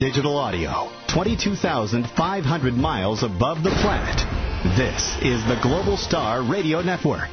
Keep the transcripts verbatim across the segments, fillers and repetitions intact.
digital audio, twenty-two thousand five hundred miles above the planet. This is the Global Star Radio Network.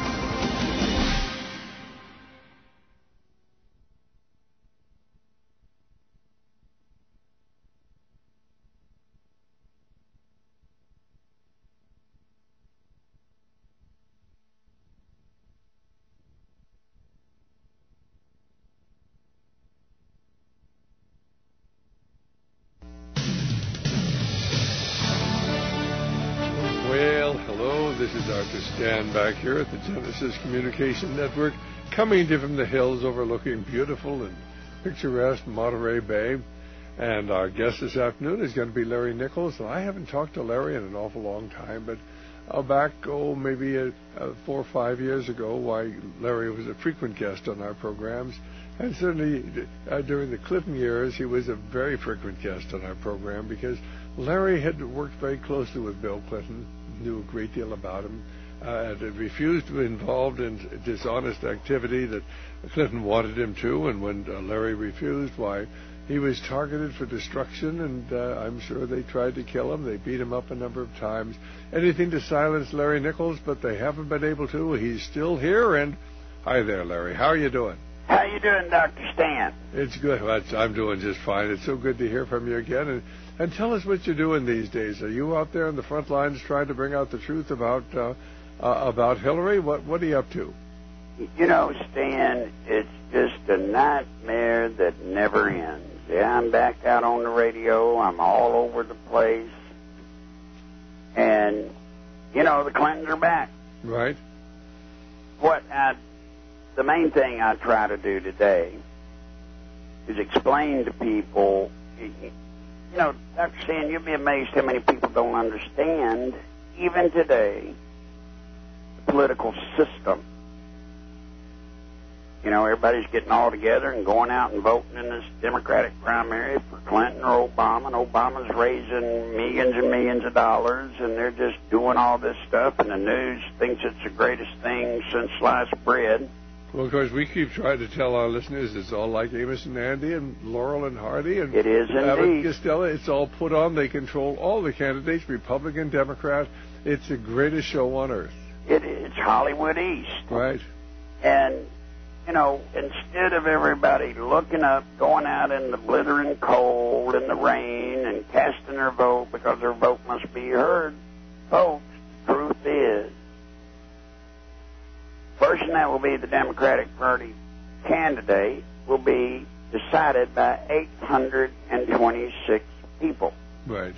Stan back here at the Genesis Communication Network, coming to you from the hills overlooking beautiful and picturesque Monterey Bay. And our guest this afternoon is going to be Larry Nichols. And I haven't talked to Larry in an awful long time, but uh, back, oh, maybe a, a four or five years ago, why Larry was a frequent guest on our programs. And certainly uh, during the Clinton years, he was a very frequent guest on our program because Larry had worked very closely with Bill Clinton, knew a great deal about him. Uh, and refused to be involved in dishonest activity that Clinton wanted him to, and when uh, Larry refused, why, he was targeted for destruction, and uh, I'm sure they tried to kill him. They beat him up a number of times. Anything to silence Larry Nichols, but they haven't been able to. He's still here, and hi there, Larry. How are you doing? How you doing, Doctor Stan? It's good. I'm doing just fine. It's so good to hear from you again. And, and tell us what you're doing these days. Are you out there on the front lines trying to bring out the truth about... Uh, Uh, about Hillary? What what are you up to? You know, Stan, it's just a nightmare that never ends. Yeah, I'm back out on the radio. I'm all over the place. And, you know, the Clintons are back. Right. What I, the main thing I try to do today is explain to people, you know, Doctor Stan, you'll be amazed how many people don't understand, even today, political system. You know, everybody's getting all together and going out and voting in this Democratic primary for Clinton or Obama, and Obama's raising millions and millions of dollars, and they're just doing all this stuff, and the news thinks it's the greatest thing since sliced bread. Well, of course, we keep trying to tell our listeners it's all like Amos and Andy and Laurel and Hardy and it is Abbott Costello. It's all put on. They control all the candidates, Republican, Democrat. It's the greatest show on earth. It, it's Hollywood East. Right. And, you know, instead of everybody looking up, going out in the blithering cold and the rain and casting their vote because their vote must be heard, folks, the truth is, person that will be the Democratic Party candidate will be decided by eight hundred twenty-six people. Right.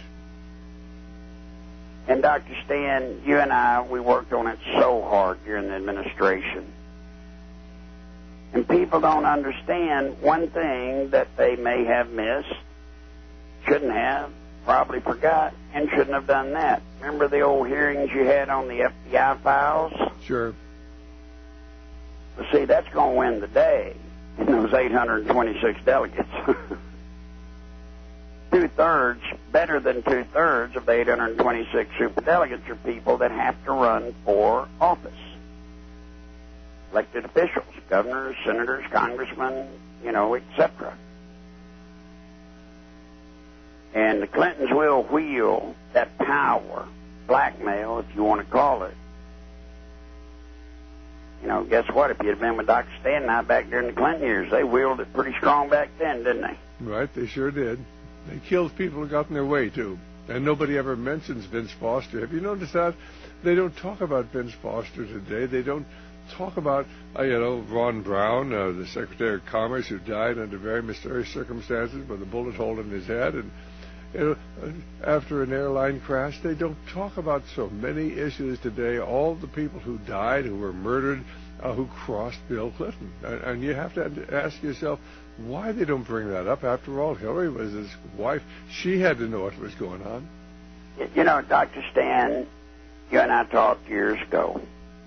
And Doctor Stan, you and I, we worked on it so hard during the administration. And people don't understand one thing that they may have missed, shouldn't have, probably forgot, and shouldn't have done that. Remember the old hearings you had on the F B I files? Sure. Well, see, that's going to win the day in those eight hundred twenty-six delegates. Two-thirds, better than two-thirds of the eight hundred twenty-six superdelegates are people that have to run for office. Elected officials, governors, senators, congressmen, you know, et cetera. And the Clintons will wield that power, blackmail, if you want to call it. You know, guess what? If you'd have been with Doctor Stan and I back during the Clinton years, they wielded it pretty strong back then, didn't they? Right, they sure did. They killed people who got in their way, too. And nobody ever mentions Vince Foster. Have you noticed that? They don't talk about Vince Foster today. They don't talk about, uh, you know, Ron Brown, uh, the Secretary of Commerce, who died under very mysterious circumstances with a bullet hole in his head. And, you know, after an airline crash, they don't talk about so many issues today. All the people who died, who were murdered, uh, who crossed Bill Clinton. And, and you have to ask yourself, why they don't bring that up. After all, Hillary was his wife. She had to know what was going on. You know, Doctor Stan, you and I talked years ago.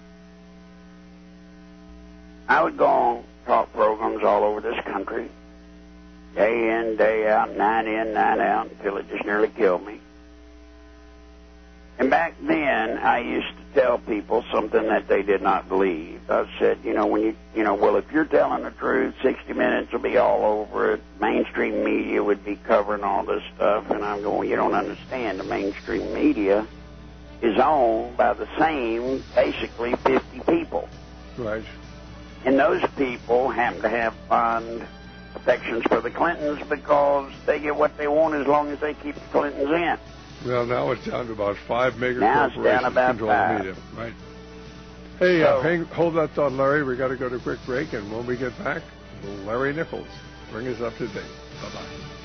I would go on talk programs all over this country, day in, day out, night in, night out, until it just nearly killed me. And back then, I used to tell people something that they did not believe. I said, you know, when you, you know, well, if you're telling the truth, sixty minutes will be all over it. Mainstream media would be covering all this stuff. And I'm going, you don't understand. The mainstream media is owned by the same, basically, fifty people. Right. And those people happen to have fond affections for the Clintons because they get what they want as long as they keep the Clintons in. Well, now it's down to about five major now it's corporations down about control five. the media. Right. Hey, so, uh, hang, hold that thought, Larry. We got to go to a quick break, and when we get back, Larry Nichols bring us up to date. Bye-bye.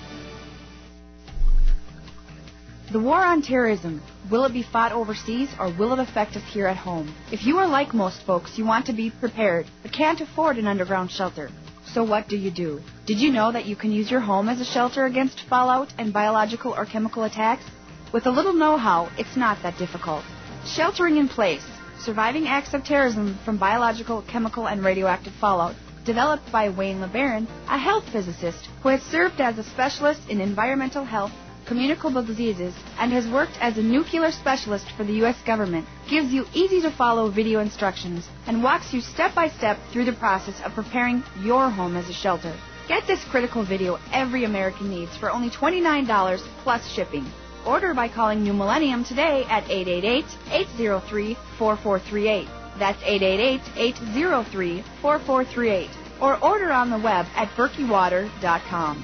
The war on terrorism, will it be fought overseas or will it affect us here at home? If you are like most folks, you want to be prepared but can't afford an underground shelter. So what do you do? Did you know that you can use your home as a shelter against fallout and biological or chemical attacks? With a little know-how, it's not that difficult. Sheltering in Place, Surviving Acts of Terrorism from Biological, Chemical, and Radioactive Fallout, developed by Wayne LeBaron, a health physicist who has served as a specialist in environmental health, communicable diseases, and has worked as a nuclear specialist for the U S government, gives you easy-to-follow video instructions and walks you step-by-step through the process of preparing your home as a shelter. Get this critical video every American needs for only twenty-nine dollars plus shipping. Order by calling New Millennium today at eight eight eight, eight zero three, four four three eight. That's eight eight eight, eight zero three, four four three eight. Or order on the web at berkey water dot com.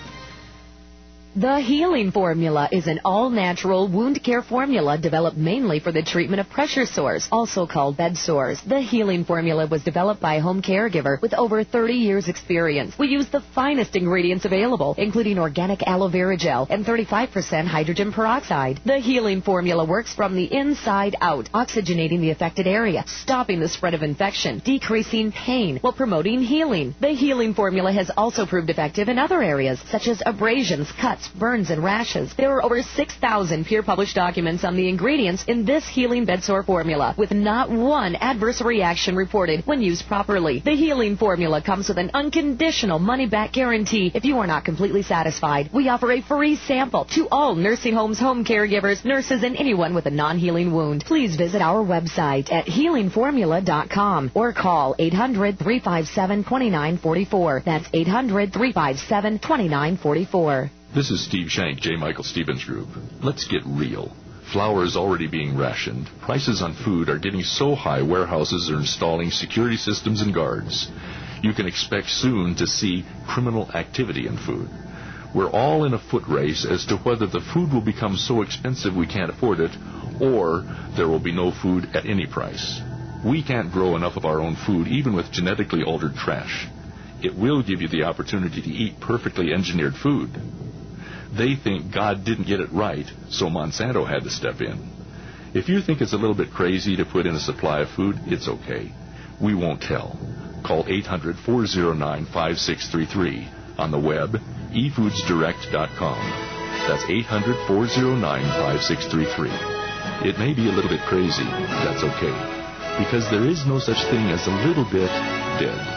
The Healing Formula is an all-natural wound care formula developed mainly for the treatment of pressure sores, also called bed sores. The Healing Formula was developed by a home caregiver with over thirty years experience. We use the finest ingredients available, including organic aloe vera gel and thirty-five percent hydrogen peroxide. The Healing Formula works from the inside out, oxygenating the affected area, stopping the spread of infection, decreasing pain, while promoting healing. The Healing Formula has also proved effective in other areas, such as abrasions, cuts, burns, and rashes. There are over six thousand peer-published documents on the ingredients in this healing bedsore formula, with not one adverse reaction reported when used properly. The Healing Formula comes with an unconditional money-back guarantee if you are not completely satisfied. We offer a free sample to all nursing homes, home caregivers, nurses, and anyone with a non-healing wound. Please visit our website at healing formula dot com or call eight hundred, three five seven, two nine four four. That's eight hundred, three five seven, two nine four four. This is Steve Shank, J. Michael Stevens Group. Let's get real. Flour is already being rationed. Prices on food are getting so high, warehouses are installing security systems and guards. You can expect soon to see criminal activity in food. We're all in a foot race as to whether the food will become so expensive we can't afford it, or there will be no food at any price. We can't grow enough of our own food, even with genetically altered trash. It will give you the opportunity to eat perfectly engineered food. They think God didn't get it right, so Monsanto had to step in. If you think it's a little bit crazy to put in a supply of food, it's okay. We won't tell. Call eight hundred, four oh nine, five six three three. On the web, e foods direct dot com. That's eight hundred, four oh nine, five six three three. It may be a little bit crazy. That's okay. Because there is no such thing as a little bit dead.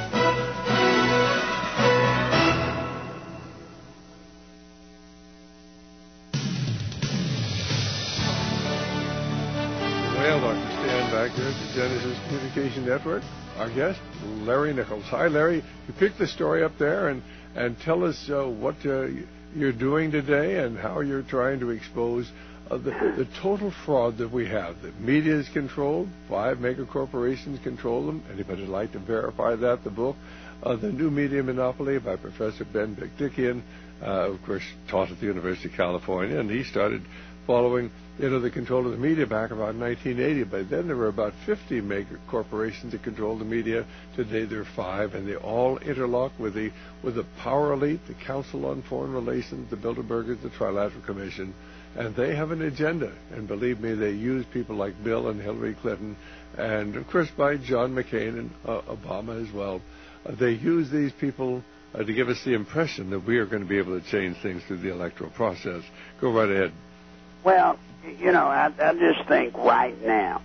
Here at the Genesis Communication Network, our guest, Larry Nichols. Hi, Larry. You picked the story up there, and, and tell us uh, what uh, you're doing today and how you're trying to expose uh, the, the total fraud that we have. The media is controlled. Five mega corporations control them. Anybody like to verify that? The book, uh, The New Media Monopoly by Professor Ben Bekdickian, uh, of course, taught at the University of California, and he started following you know, the control of the media back about nineteen eighty. By then, there were about fifty mega corporations that controlled the media. Today, there are five, and they all interlock with the with the power elite, the Council on Foreign Relations, the Bilderbergers, the Trilateral Commission, and they have an agenda. And believe me, they use people like Bill and Hillary Clinton, and of course by John McCain and uh, Obama as well. Uh, they use these people uh, to give us the impression that we are going to be able to change things through the electoral process. Go right ahead. Well, you know, I, I just think right now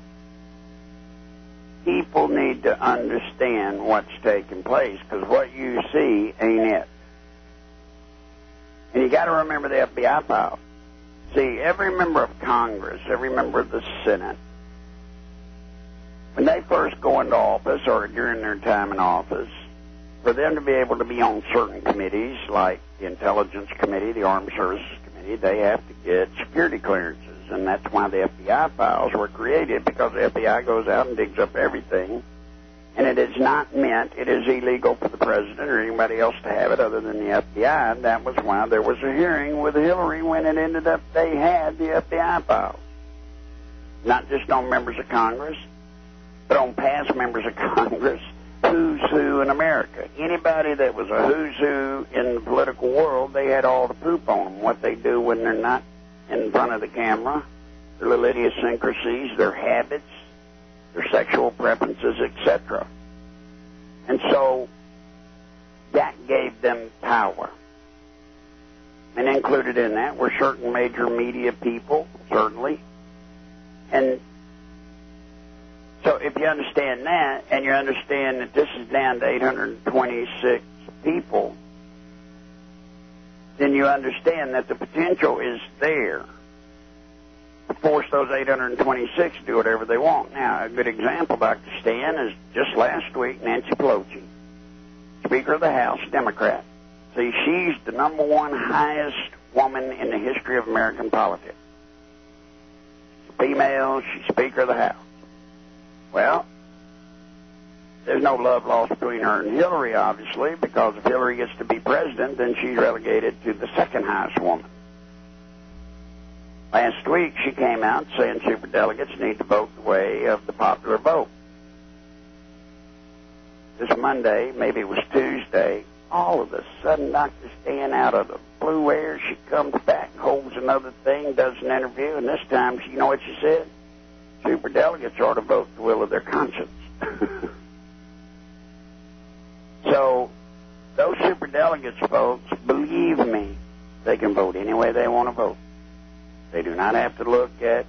people need to understand what's taking place, because what you see ain't it. And you got to remember the F B I file. See, every member of Congress, every member of the Senate, when they first go into office or during their time in office, for them to be able to be on certain committees like the Intelligence Committee, the Armed Services Committee, they have to get security clearances. And that's why the F B I files were created, because the F B I goes out and digs up everything. And it is not meant, it is illegal for the president or anybody else to have it other than the F B I. And that was why there was a hearing with Hillary when it ended up they had the F B I files. Not just on members of Congress, but on past members of Congress, who's who in America. Anybody that was a who's who in the political world, they had all the poop on them. What they do when they're not in front of the camera, their little idiosyncrasies, their habits, their sexual preferences, et cetera. And so that gave them power. And included in that were certain major media people, certainly. And so if you understand that, and you understand that this is down to eight hundred twenty-six people, then you understand that the potential is there to force those eight hundred twenty-six to do whatever they want. Now, a good example, Doctor Stan, is just last week, Nancy Pelosi, Speaker of the House, Democrat. See, she's the number one highest woman in the history of American politics. Female, she's Speaker of the House. Well, there's no love lost between her and Hillary, obviously, because if Hillary gets to be president, then she's relegated to the second highest woman. Last week, she came out saying superdelegates need to vote the way of the popular vote. This Monday, maybe it was Tuesday, all of a sudden, Doctor Stan, out of the blue air, she comes back, holds another thing, does an interview, and this time, you know what she said? Superdelegates ought to vote the will of their conscience. So, those superdelegates, folks, believe me, they can vote any way they want to vote. They do not have to look at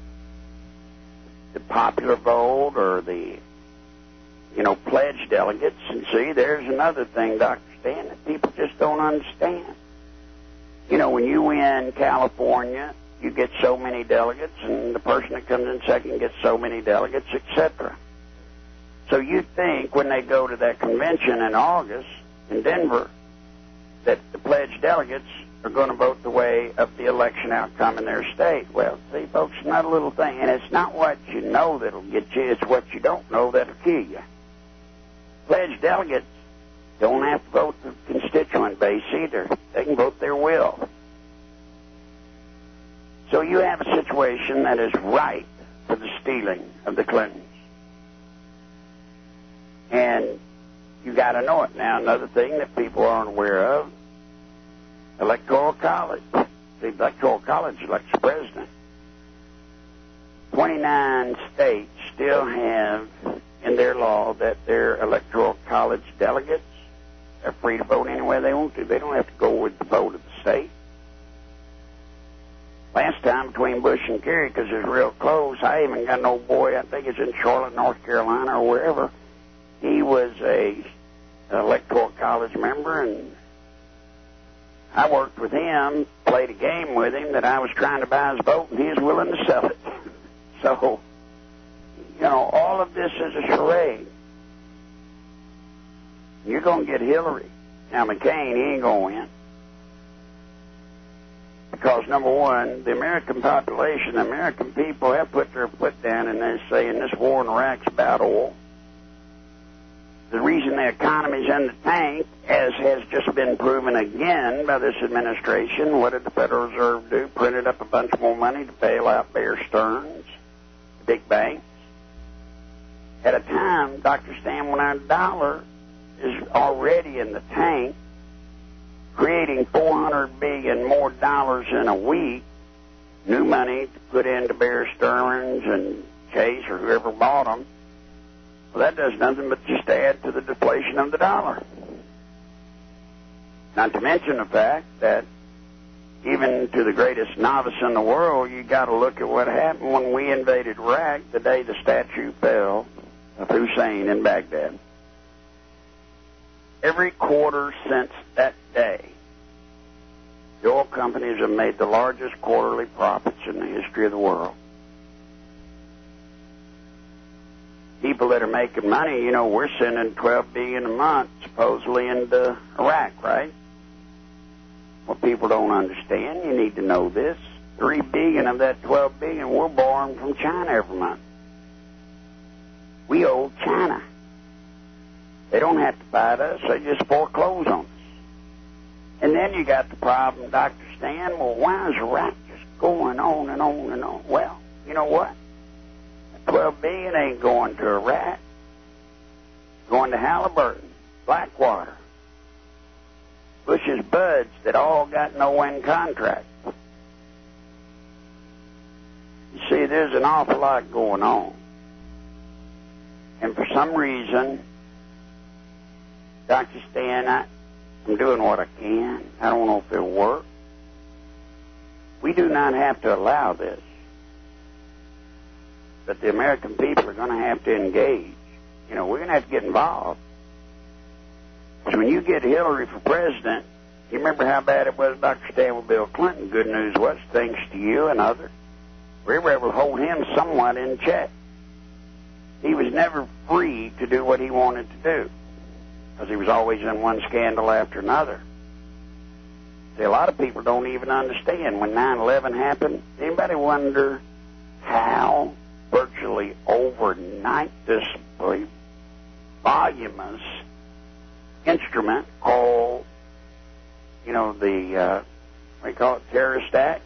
the popular vote or the, you know, pledged delegates. And see, there's another thing, Doctor Stan, that people just don't understand. You know, when you win California, you get so many delegates, and the person that comes in second gets so many delegates, et cetera. So you think when they go to that convention in August in Denver that the pledged delegates are going to vote the way of the election outcome in their state. Well, see, folks, it's not a little thing. And it's not what you know that'll get you. It's what you don't know that'll kill you. Pledged delegates don't have to vote the constituent base either. They can vote their will. So you have a situation that is ripe for the stealing of the Clintons. And you got to know it. Now, another thing that people aren't aware of, Electoral College. The Electoral College elects the president. twenty-nine states still have in their law that their Electoral College delegates are free to vote any way they want to. They don't have to go with the vote of the state. Last time between Bush and Kerry, because it was real close, I even got an old boy, I think it's in Charlotte, North Carolina, or wherever. He was a an Electoral College member, and I worked with him, played a game with him that I was trying to buy his vote, and he was willing to sell it. So, you know, all of this is a charade. You're going to get Hillary. Now, McCain, he ain't going to win. Because, number one, the American population, the American people have put their foot down and they're saying this war in Iraq's about oil. The reason the economy's in the tank, as has just been proven again by this administration, what did the Federal Reserve do? Printed up a bunch more money to bail out Bear Stearns, the big banks. At a time, Doctor Stan, when our dollar is already in the tank, creating four hundred billion dollars more dollars in a week, new money to put into Bear Stearns and Chase or whoever bought them, well, that does nothing but just add to the deflation of the dollar. Not to mention the fact that even to the greatest novice in the world, you got to look at what happened when we invaded Iraq the day the statue fell of Hussein in Baghdad. Every quarter since that day, the oil companies have made the largest quarterly profits in the history of the world. people that are making money, you know, we're sending twelve billion dollars a month supposedly into Iraq, right? Well, people don't understand. You need to know this. three billion dollars of that twelve billion dollars we're borrowing from China every month. We owe China. They don't have to fight us. They just foreclose on us. And then you got the problem, Doctor Stan, well, why is Iraq just going on and on and on? Well, you know what? twelve billion dollars ain't going to Iraq. It's going to Halliburton, Blackwater, Bush's Buds that all got no-win contracts. You see, there's an awful lot going on. And for some reason, Doctor Stan, I, I'm doing what I can. I don't know if it'll work. We do not have to allow this. But the American people are going to have to engage. You know, we're going to have to get involved. So when you get Hillary for president, you remember how bad it was, Doctor Stan, with Bill Clinton. Good news was, thanks to you and others, we were able to hold him somewhat in check. He was never free to do what he wanted to do, because he was always in one scandal after another. See, a lot of people don't even understand when nine eleven happened. Anybody wonder how virtually overnight this voluminous instrument called, you know, the, uh, what do you call it, terrorist act,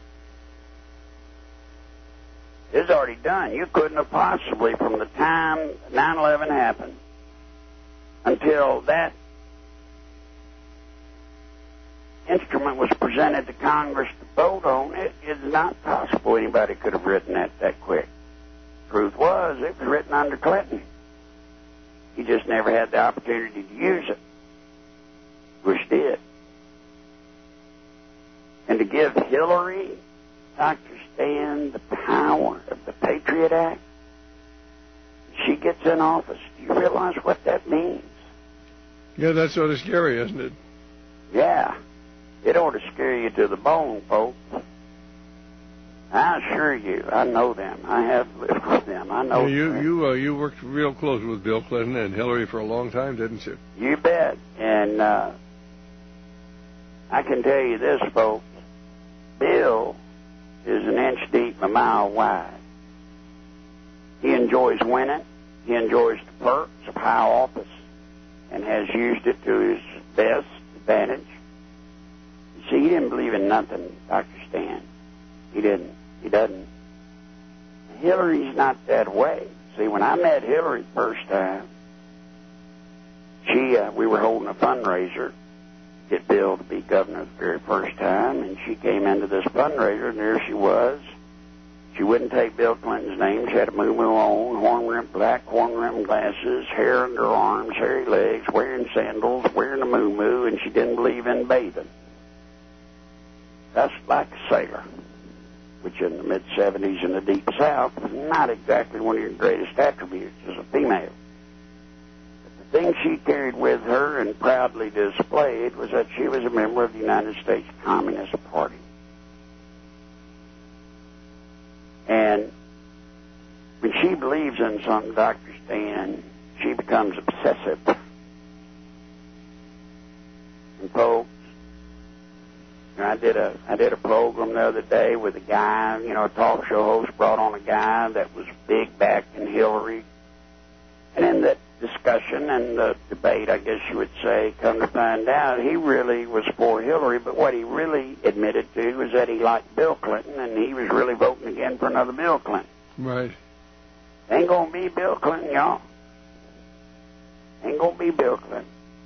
is already done. You couldn't have possibly, from the time nine eleven happened until that instrument was presented to Congress to vote on, it is not possible anybody could have written that that quick. Truth was, it was written under Clinton. He just never had the opportunity to use it. Bush did. And to give Hillary, Doctor Stan, the power of the Patriot Act, she gets in office. Do you realize what that means? Yeah, that's sort of scary, isn't it? Yeah. It ought to scare you to the bone, folks. I assure you, I know them. I have lived with them. I know yeah, you them. you uh, you worked real close with Bill Clinton and Hillary for a long time, didn't you? You bet. And uh, I can tell you this, folks. Bill is an inch deep and a mile wide. He enjoys winning. He enjoys the perks of high office and has used it to his best advantage. You see, he didn't believe in nothing, Doctor Stan. He didn't. He doesn't. Hillary's not that way. See, when I met Hillary the first time, she, uh, we were holding a fundraiser to get Bill to be governor the very first time, and she came into this fundraiser, and there she was. She wouldn't take Bill Clinton's name. She had a moo-moo on, horn-rimmed, black horn-rimmed glasses, hair under her arms, hairy legs, wearing sandals, wearing a moo-moo, and she didn't believe in bathing. That's like a sailor, which in the mid-seventies in the Deep South is not exactly one of your greatest attributes as a female. But the thing she carried with her and proudly displayed was that she was a member of the United States Communist Party. And when she believes in something, Doctor Stan, she becomes obsessive. And folks, I did a I did a program the other day with a guy, you know, a talk show host brought on a guy that was big back in Hillary. And in that discussion and the debate, I guess you would say, come to find out, he really was for Hillary, but what he really admitted to was that he liked Bill Clinton, and he was really voting again for another Bill Clinton. Right. Ain't gonna be Bill Clinton, y'all. Ain't gonna be Bill Clinton.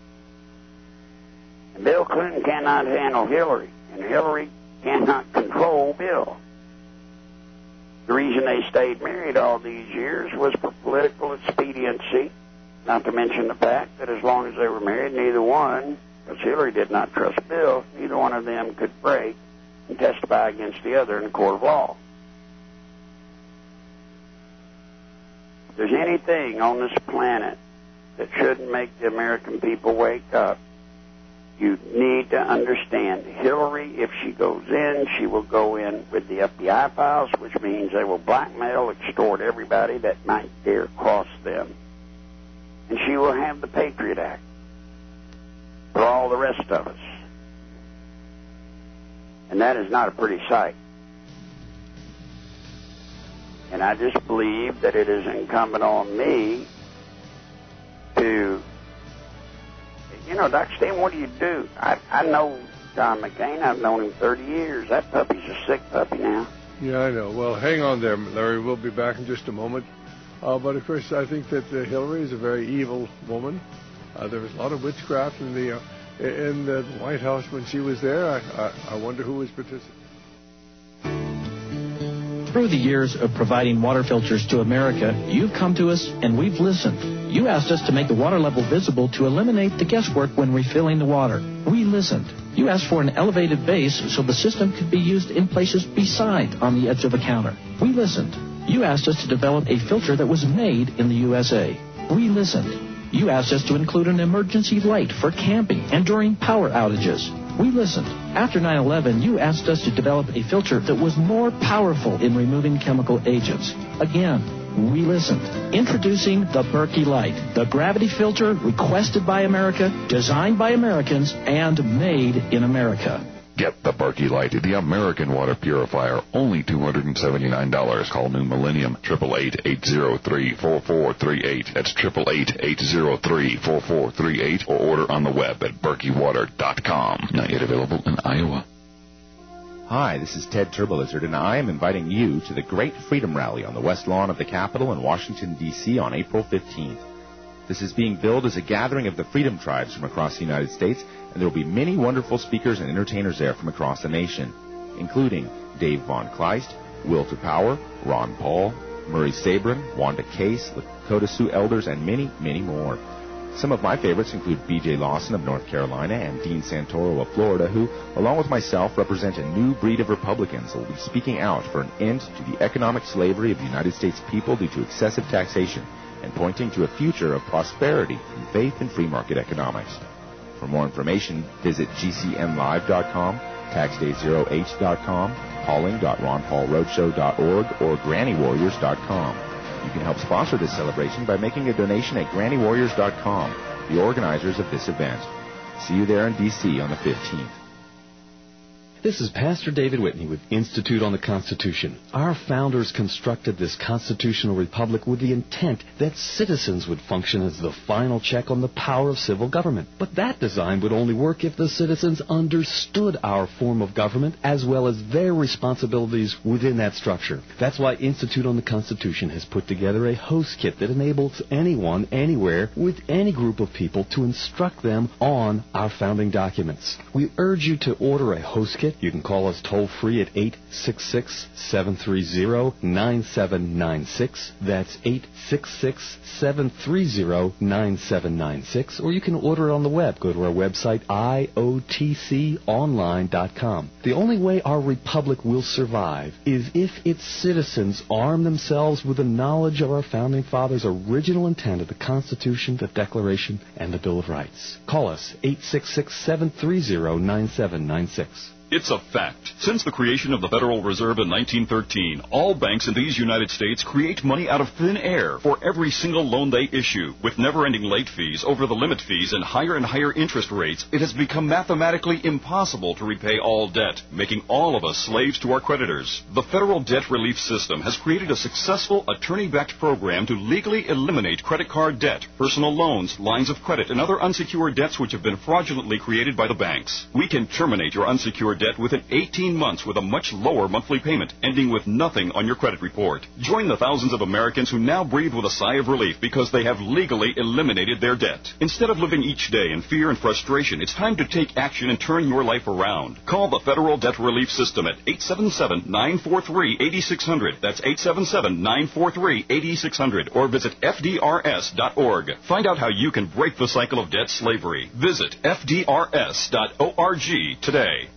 And Bill Clinton cannot handle Hillary, and Hillary cannot control Bill. The reason they stayed married all these years was for political expediency, not to mention the fact that as long as they were married, neither one, because Hillary did not trust Bill, neither one of them could break and testify against the other in the court of law. If there's anything on this planet that shouldn't make the American people wake up, You need to understand Hillary, if she goes in, she will go in with the F B I files, which means they will blackmail, extort everybody that might dare cross them. And she will have the Patriot Act for all the rest of us. And that is not a pretty sight. And I just believe that it is incumbent on me to, you know, Doctor Stan, what do you do? I, I know John McCain. I've known him thirty years. That puppy's a sick puppy now. Yeah, I know. Well, hang on there, Larry. We'll be back in just a moment. Uh, but, of course, I think that uh, Hillary is a very evil woman. Uh, there was a lot of witchcraft in the, uh, in the White House when she was there. I, I, I wonder who was participating. Through the years of providing water filters to America, you've come to us and we've listened. You asked us to make the water level visible to eliminate the guesswork when refilling the water. We listened. You asked for an elevated base so the system could be used in places beside on the edge of a counter. We listened. You asked us to develop a filter that was made in the U S A. We listened. You asked us to include an emergency light for camping and during power outages. We listened. After nine eleven, you asked us to develop a filter that was more powerful in removing chemical agents. Again, we listened. Introducing the Berkey Light, the gravity filter requested by America, designed by Americans, and made in America. Get the Berkey Light, the American water purifier, only two hundred seventy-nine dollars. Call New Millennium, eight eight eight, eight zero three, four four three eight. That's eight eight eight, eight zero three, four four three eight, or order on the web at berkey water dot com. Not yet available in Iowa. Hi, this is Ted Turbolizard, and I am inviting you to the Great Freedom Rally on the West Lawn of the Capitol in Washington, D C on April fifteenth. This is being billed as a gathering of the Freedom Tribes from across the United States, and there will be many wonderful speakers and entertainers there from across the nation, including Dave Von Kleist, Will to Power, Ron Paul, Murray Sabrin, Wanda Case, Lakota Sioux Elders, and many, many more. Some of my favorites include B J Lawson of North Carolina and Dean Santoro of Florida, who, along with myself, represent a new breed of Republicans who will be speaking out for an end to the economic slavery of the United States people due to excessive taxation, and pointing to a future of prosperity and faith in free market economics. For more information, visit G C N live dot com, tax day zero h dot com, calling dot ron paul roadshow dot org, or granny warriors dot com. You can help sponsor this celebration by making a donation at granny warriors dot com, the organizers of this event. See you there in D C on the fifteenth. This is Pastor David Whitney with Institute on the Constitution. Our founders constructed this constitutional republic with the intent that citizens would function as the final check on the power of civil government. But that design would only work if the citizens understood our form of government as well as their responsibilities within that structure. That's why Institute on the Constitution has put together a host kit that enables anyone, anywhere, with any group of people to instruct them on our founding documents. We urge you to order a host kit. You can call us toll-free at eight six six, seven three zero, nine seven nine six. That's eight six six, seven three zero, nine seven nine six. Or you can order it on the web. Go to our website, I O T C online dot com. The only way our republic will survive is if its citizens arm themselves with the knowledge of our Founding Fathers' original intent of the Constitution, the Declaration, and the Bill of Rights. Call us, eight six six, seven three zero, nine seven nine six. It's a fact. Since the creation of the Federal Reserve in nineteen thirteen, all banks in these United States create money out of thin air for every single loan they issue. With never-ending late fees, over-the-limit fees, and higher and higher interest rates, it has become mathematically impossible to repay all debt, making all of us slaves to our creditors. The Federal Debt Relief System has created a successful attorney-backed program to legally eliminate credit card debt, personal loans, lines of credit, and other unsecured debts which have been fraudulently created by the banks. We can terminate your unsecured debt within eighteen months with a much lower monthly payment, ending with nothing on your credit report. Join the thousands of Americans who now breathe with a sigh of relief because they have legally eliminated their debt. Instead of living each day in fear and frustration, it's time to take action and turn your life around. Call the Federal Debt Relief System at eight seven seven, nine four three, eight six zero zero. That's eight seven seven, nine four three, eight six zero zero. Or visit F D R S dot org. Find out how you can break the cycle of debt slavery. Visit F D R S dot org today.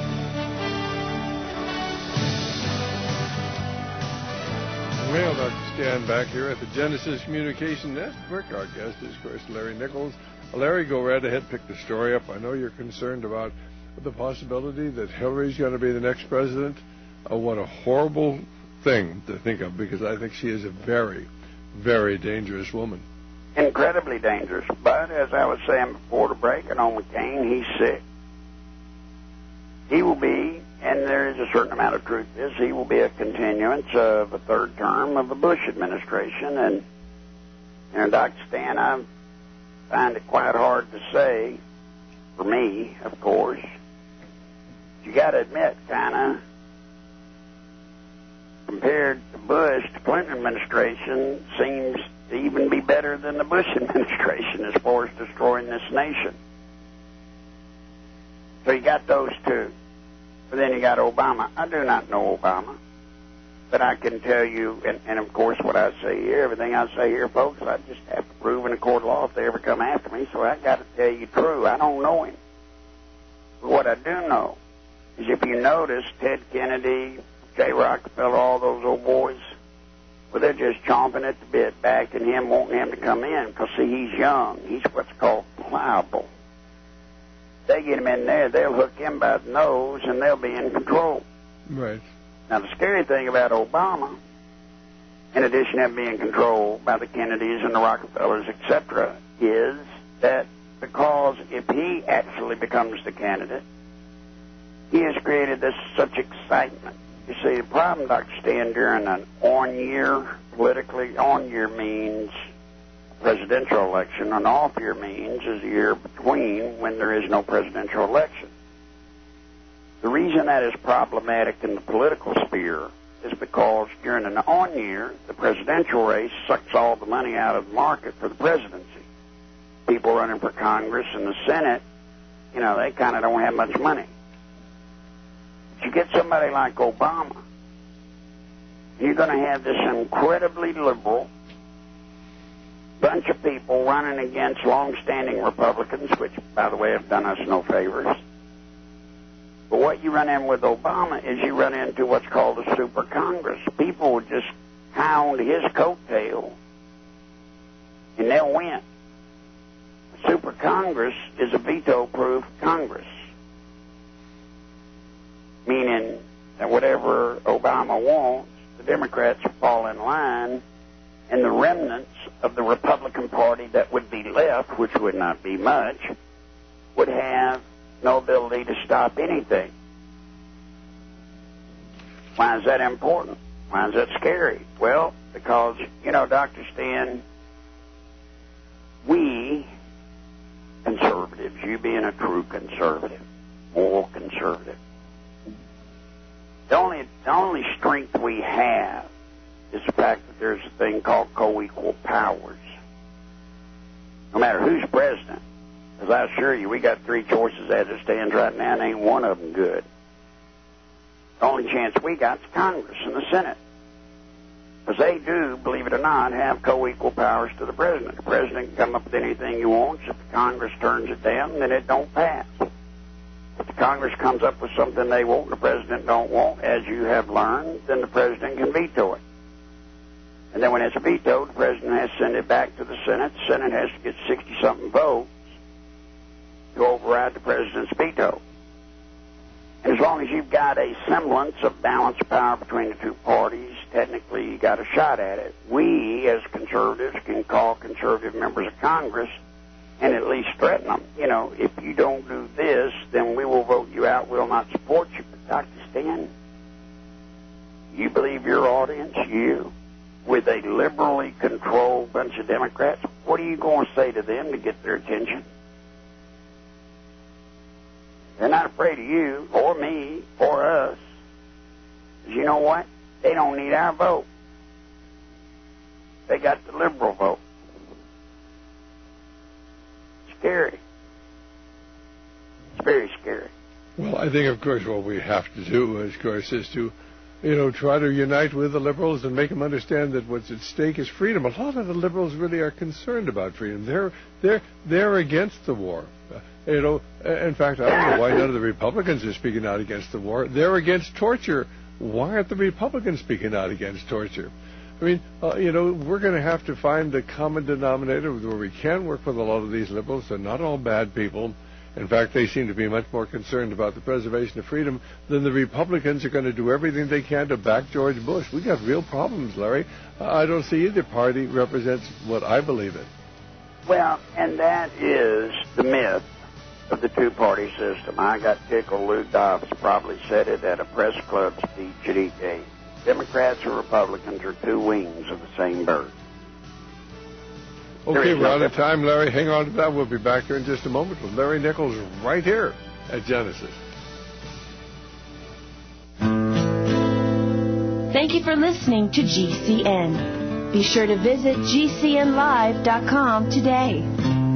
Well, Doctor Dan back here at the Genesis Communication Network. Our guest is, of course, Larry Nichols. Larry, go right ahead, pick the story up. I know you're concerned about the possibility that Hillary's going to be the next president. Oh, what a horrible thing to think of, because I think she is a very, very dangerous woman. Incredibly dangerous. But as I was saying before the break, and on McCain, he's sick. He will be, and there is a certain amount of truth to this, he will be a continuance of a third term of the Bush administration. And, you know, Doctor Stan, I find it quite hard to say, for me, of course. You got to admit, kind of, compared to Bush, the Clinton administration seems to even be better than the Bush administration as far as destroying this nation. So you got those two. But then you got Obama. I do not know Obama. But I can tell you, and, and of course what I say here, everything I say here, folks, I just have to prove in a court of law if they ever come after me. So I got to tell you true. I don't know him. But what I do know is if you notice, Ted Kennedy, Jay Rockefeller, all those old boys, well, they're just chomping at the bit, backing him, wanting him to come in, because, see, he's young. He's what's called pliable. They get him in there, they'll hook him by the nose, and they'll be in control. Right. Now, the scary thing about Obama, in addition to him being controlled by the Kennedys and the Rockefellers, et cetera, is that because if he actually becomes the candidate, he has created this such excitement. You see, the problem, Doctor Stan, during an on year, politically, on year means presidential election. An off year means is a year between when there is no presidential election. The reason that is problematic in the political sphere is because during an on year, the presidential race sucks all the money out of the market for the presidency. People running for Congress and the Senate, you know, they kind of don't have much money. But you get somebody like Obama, you're going to have this incredibly liberal bunch of people running against long-standing Republicans, which, by the way, have done us no favors. But what you run in with Obama is you run into what's called a super Congress. People will just hound his coattail, and they'll win. A super Congress is a veto-proof Congress, meaning that whatever Obama wants, the Democrats fall in line, and the remnants of the Republican Party that would be left, which would not be much, would have no ability to stop anything. Why is that important? Why is that scary? Well, because, you know, Doctor Stan, we conservatives, you being a true conservative, moral conservative, the only, the only strength we have is the fact that there's a thing called co-equal powers. No matter who's president, as I assure you, we got three choices as it stands right now, and ain't one of them good. The only chance we got is Congress and the Senate. Because they do, believe it or not, have co-equal powers to the president. The president can come up with anything he wants. If the Congress turns it down, then it don't pass. If the Congress comes up with something they want and the president don't want, as you have learned, then the president can veto it. And then when it's vetoed, the president has to send it back to the Senate. The Senate has to get sixty-something votes to override the president's veto. And as long as you've got a semblance of balance of power between the two parties, technically you got a shot at it. We, as conservatives, can call conservative members of Congress and at least threaten them. You know, if you don't do this, then we will vote you out. We'll not support you. But Doctor Stan, you believe your audience, you, with a liberally controlled bunch of Democrats, what are you going to say to them to get their attention? They're not afraid of you or me or us. Because you know what? They don't need our vote. They got the liberal vote. Scary. It's very scary. Well, I think, of course, what we have to do, of course, is to, you know, try to unite with the liberals and make them understand that what's at stake is freedom. A lot of the liberals really are concerned about freedom. They're they're they're against the war. Uh, you know, in fact, I don't know why none of the Republicans are speaking out against the war. They're against torture. Why aren't the Republicans speaking out against torture? I mean, uh, you know, we're going to have to find a common denominator where we can work with a lot of these liberals. They're not all bad people. In fact, they seem to be much more concerned about the preservation of freedom than the Republicans are going to do everything they can to back George Bush. We got real problems, Larry. Uh, I don't see either party represents what I believe in. Well, and that is the myth of the two-party system. I got tickled. Lou Dobbs probably said it at a press club speech at E J. Democrats or Republicans are two wings of the same bird. Okay, we're out of time, Larry. Hang on to that. We'll be back here in just a moment with Larry Nichols right here at Genesis. Thank you for listening to G C N. Be sure to visit G C N live dot com today.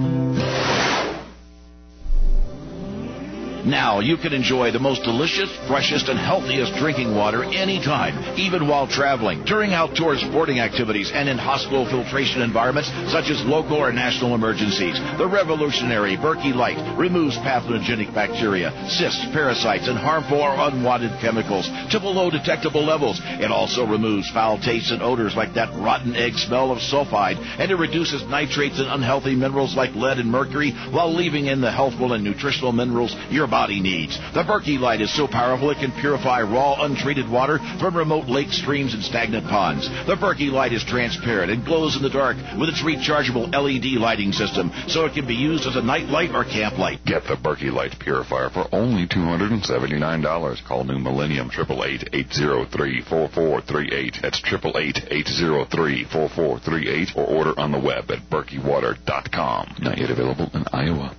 Now you can enjoy the most delicious, freshest, and healthiest drinking water anytime, even while traveling, during outdoor sporting activities, and in hospital filtration environments such as local or national emergencies. The revolutionary Berkey Light removes pathogenic bacteria, cysts, parasites, and harmful or unwanted chemicals to below detectable levels. It also removes foul tastes and odors like that rotten egg smell of sulfide, and it reduces nitrates and unhealthy minerals like lead and mercury while leaving in the healthful and nutritional minerals your body needs. The Berkey Light is so powerful it can purify raw, untreated water from remote lakes, streams, and stagnant ponds. The Berkey Light is transparent and glows in the dark with its rechargeable L E D lighting system, so it can be used as a night light or camp light. Get the Berkey Light Purifier for only two hundred seventy-nine dollars. Call New Millennium, eight eight eight, eight zero three, four four three eight. That's eight eight eight, eight zero three, four four three eight, or order on the web at berkey water dot com. Not yet available in Iowa.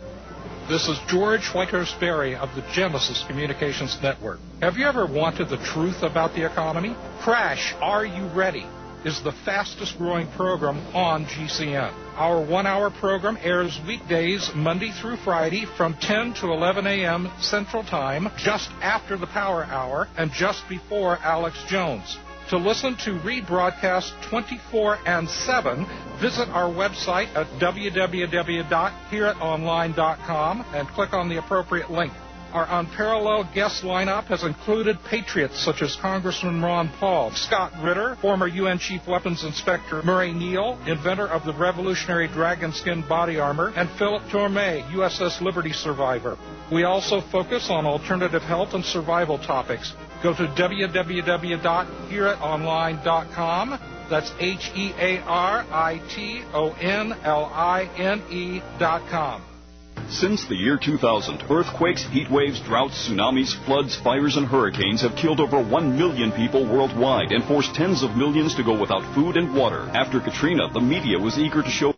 This is George Whitehurst Berry of the Genesis Communications Network. Have you ever wanted the truth about the economy? Crash, Are You Ready? Is the fastest growing program on G C N. Our one-hour program airs weekdays Monday through Friday from ten to eleven a.m. Central Time, just after the Power Hour and just before Alex Jones. To listen to rebroadcast twenty-four and seven, visit our website at w w w dot hear it online dot com and click on the appropriate link. Our unparalleled guest lineup has included patriots such as Congressman Ron Paul, Scott Ritter, former U N Chief Weapons Inspector Murray Neal, inventor of the revolutionary dragon skin body armor, and Philip Tormé, U S S Liberty survivor. We also focus on alternative health and survival topics. Go to w w w dot hear it online dot com. That's H E A R I T O N L I N E dot com. Since the year two thousand, earthquakes, heat waves, droughts, tsunamis, floods, fires, and hurricanes have killed over one million people worldwide and forced tens of millions to go without food and water. After Katrina, the media was eager to show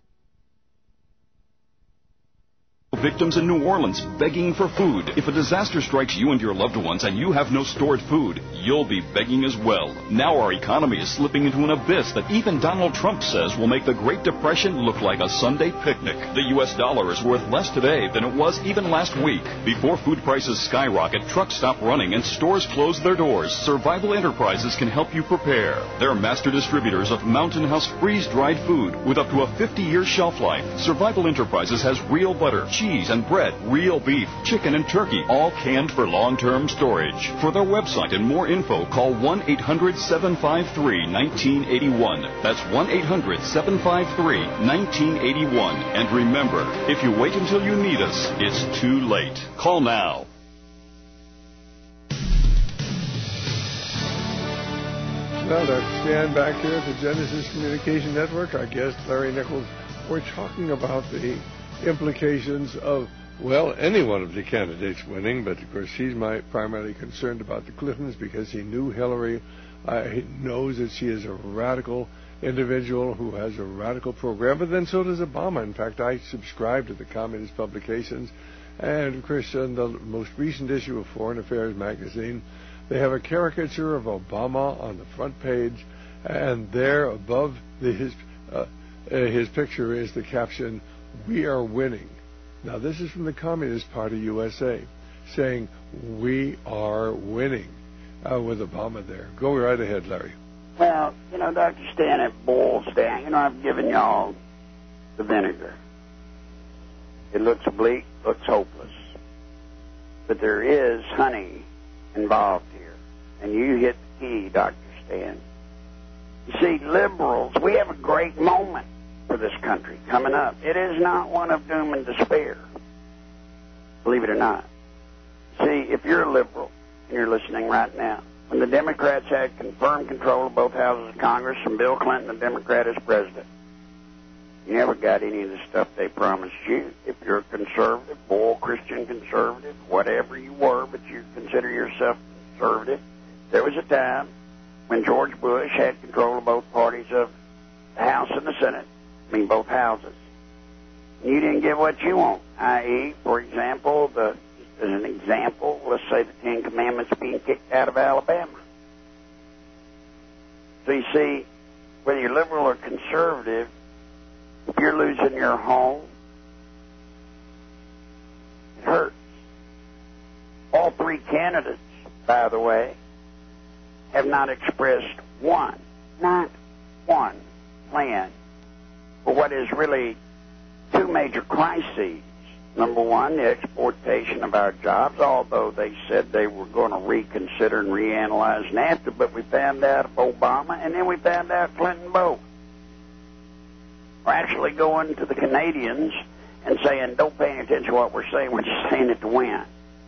victims in New Orleans begging for food. If a disaster strikes you and your loved ones and you have no stored food, you'll be begging as well. Now our economy is slipping into an abyss that even Donald Trump says will make the Great Depression look like a Sunday picnic. The U S dollar is worth less today than it was even last week. Before food prices skyrocket, trucks stop running, and stores close their doors, Survival Enterprises can help you prepare. They're master distributors of Mountain House freeze-dried food with up to a fifty-year shelf life. Survival Enterprises has real butter, cheese, and bread, real beef, chicken, and turkey, all canned for long-term storage. For their website and more info, call one eight hundred, seven five three, one nine eight one. That's one eight hundred, seven five three, one nine eight one. And remember, if you wait until you need us, it's too late. Call now. Well, that's Stan back here at the Genesis Communication Network. Our guest, Larry Nichols. We're talking about the implications of, well, any one of the candidates winning, but of course he's my primarily concerned about the Clintons because he knew Hillary. Uh, he knows that she is a radical individual who has a radical program, but then so does Obama. In fact, I subscribe to the communist publications, and of course in the most recent issue of Foreign Affairs magazine, they have a caricature of Obama on the front page, and there above the, his, uh, uh, his picture is the caption, "We are winning." Now, this is from the Communist Party U S A, saying, "We are winning," uh, with Obama there. Go right ahead, Larry. Well, you know, Doctor Stan, it boils down. You know, I've given y'all the vinegar. It looks bleak, looks hopeless. But there is honey involved here. And you hit the key, Doctor Stan. You see, liberals, we have a great moment for this country coming up. It is not one of doom and despair, believe it or not. See, if you're a liberal and you're listening right now, when the Democrats had confirmed control of both houses of Congress and Bill Clinton, the Democrat, as president, you never got any of the stuff they promised you. If you're a conservative, moral Christian conservative, whatever you were, but you consider yourself conservative, there was a time when George Bush had control of both parties of the House and the Senate, I mean both houses. And you didn't get what you want, that is, for example, the, as an example, let's say the Ten Commandments being kicked out of Alabama. So you see, whether you're liberal or conservative, if you're losing your home, it hurts. All three candidates, by the way, have not expressed one, not one plan for what is really two major crises. Number one, the exportation of our jobs, although they said they were going to reconsider and reanalyze NAFTA, but we found out of Obama, and then we found out Clinton both. We're actually going to the Canadians and saying, don't pay any attention to what we're saying, we're just saying it to win.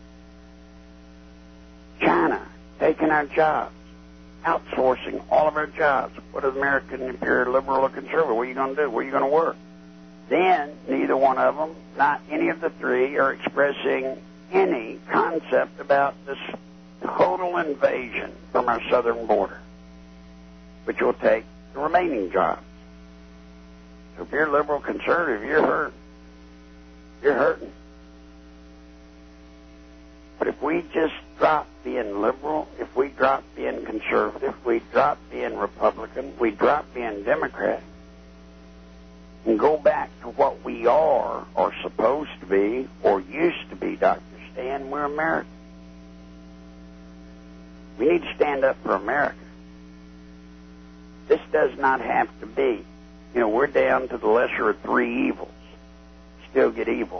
China, taking our jobs, outsourcing all of our jobs. What is American, if you're liberal or conservative, what are you going to do? Where are you going to work? Then, neither one of them, not any of the three, are expressing any concept about this total invasion from our southern border, which will take the remaining jobs. So if you're liberal conservative, you're hurt. You're hurting. But if we just drop being liberal, if we drop being conservative, we drop being Republican, we drop being Democrat, and go back to what we are, or supposed to be, or used to be, Doctor Stan, we're America. We need to stand up for America. This does not have to be. You know, we're down to the lesser of three evils. Still get evil.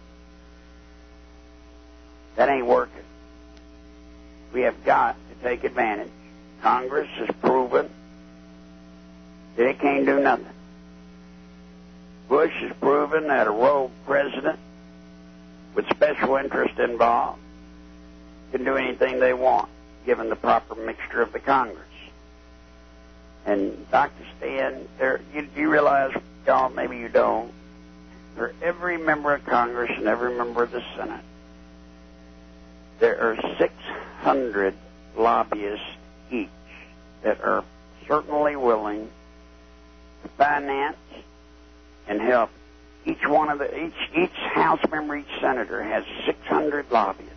That ain't working. We have got to take advantage. Congress has proven that it can't do nothing. Bush has proven that a rogue president with special interest involved can do anything they want, given the proper mixture of the Congress. And Doctor Stan, there, you, you realize, y'all, maybe you don't, for every member of Congress and every member of the Senate, there are six hundred lobbyists each that are certainly willing to finance and help. Each one of the each each House member, each senator has six hundred lobbyists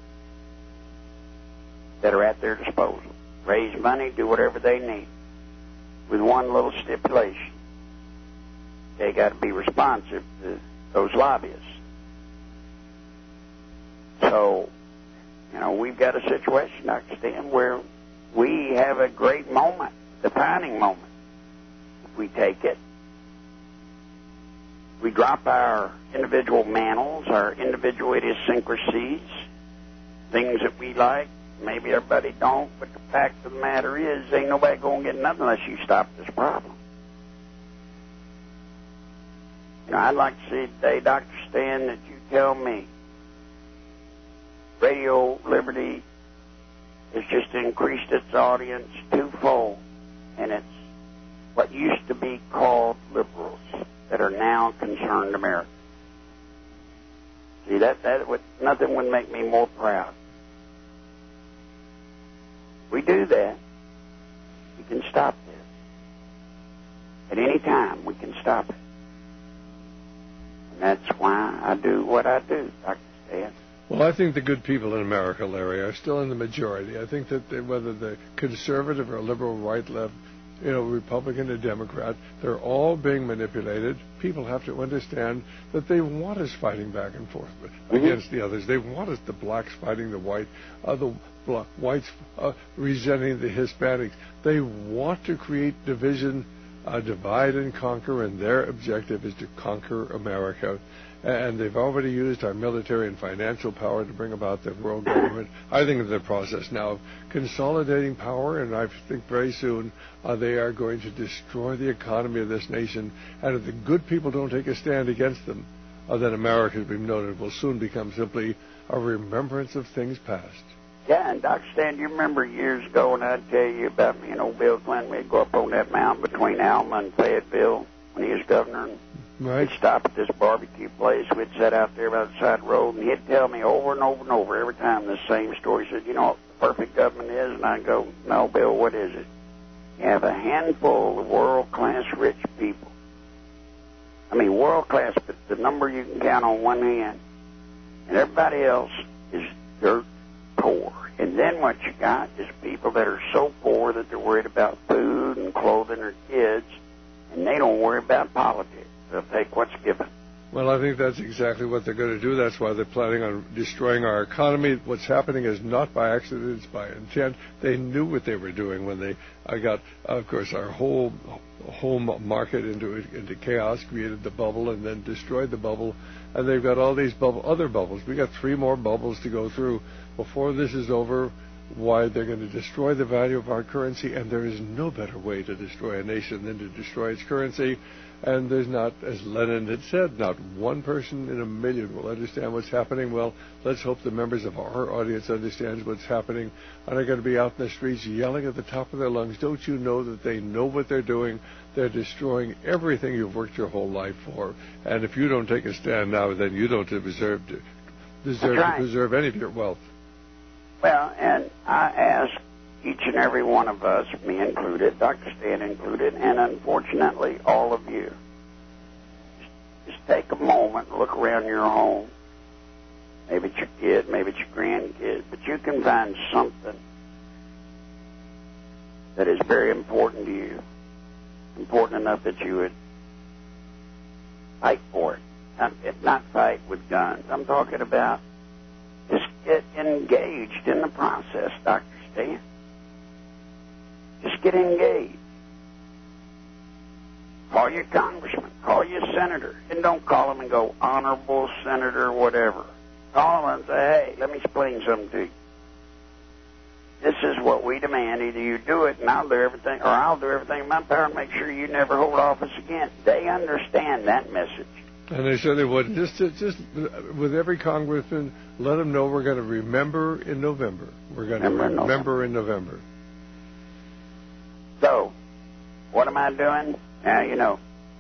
that are at their disposal. Raise money, do whatever they need, with one little stipulation: they got to be responsive to those lobbyists. So, you know, we've got a situation, Doctor Stan, where we have a great moment, defining moment. If we take it, we drop our individual mantles, our individual idiosyncrasies, things that we like, maybe everybody don't, but the fact of the matter is, ain't nobody going to get nothing unless you stop this problem. You know, I'd like to see today, Doctor Stan, that you tell me Radio Liberty has just increased its audience twofold, and it's what used to be called liberals that are now concerned Americans. See, that, that would, nothing would make me more proud. If we do that, we can stop this. At any time, we can stop it. And that's why I do what I do, Doctor Stan. Well, I think the good people in America, Larry, are still in the majority. I think that they, whether they're conservative or liberal, right, left, you know, Republican or Democrat, they're all being manipulated. People have to understand that they want us fighting back and forth mm-hmm. against the others. They want us, the blacks fighting the white, uh, the black, whites uh, resenting the Hispanics. They want to create division, uh, divide and conquer, and their objective is to conquer America. and they've already used our military and financial power to bring about their world government. I think in the process now of consolidating power, and I think very soon uh, they are going to destroy the economy of this nation. And if the good people don't take a stand against them, uh, then America, as we've noted, will soon become simply a remembrance of things past. Yeah, and Doctor Stan, you remember years ago when I'd tell you about me and old Bill Clinton, we'd go up on that mountain between Alma and Fayetteville when he was governor, and right. we'd stop at this barbecue place. We'd sit out there by the side of the road, and he'd tell me over and over and over every time the same story. He said, you know what the perfect government is? And I'd go, no, Bill, what is it? You have a handful of world-class rich people. I mean, world-class, but the number you can count on one hand. And everybody else is dirt poor. And then what you got is people that are so poor that they're worried about food and clothing their kids, and they don't worry about politics. They'll take what's given. Well, I think that's exactly what they're going to do. That's why they're planning on destroying our economy. What's happening is not by accident, it's by intent. They knew what they were doing when they uh, got, uh, of course, our whole home market into into chaos, created the bubble, and then destroyed the bubble. And they've got all these bubble, other bubbles. We got three more bubbles to go through before this is over. Why they're going to destroy the value of our currency, and there is no better way to destroy a nation than to destroy its currency. And there's not, as Lenin had said, not one person in a million will understand what's happening. Well, let's hope the members of our audience understands what's happening and are going to be out in the streets yelling at the top of their lungs. Don't you know that they know what they're doing? They're destroying everything you've worked your whole life for. And if you don't take a stand now, then you don't deserve to, deserve right. to preserve any of your wealth. Well, and I ask each and every one of us, me included, Doctor Stan included, and unfortunately all of you, just take a moment and look around your home. Maybe it's your kid, maybe it's your grandkid, but you can find something that is very important to you, important enough that you would fight for it. Not, not fight with guns. I'm talking about just get engaged in the process, Doctor Stan. Just get engaged. Call your congressman. Call your senator. And don't call them and go, honorable senator, whatever. Call them and say, hey, let me explain something to you. This is what we demand. Either you do it and I'll do everything, or I'll do everything in my power to make sure you never hold office again. They understand that message. And they said they would. Just, just with every congressman, let them know we're going to remember in November. We're going to remember, remember in November. So, what am I doing? Now you know.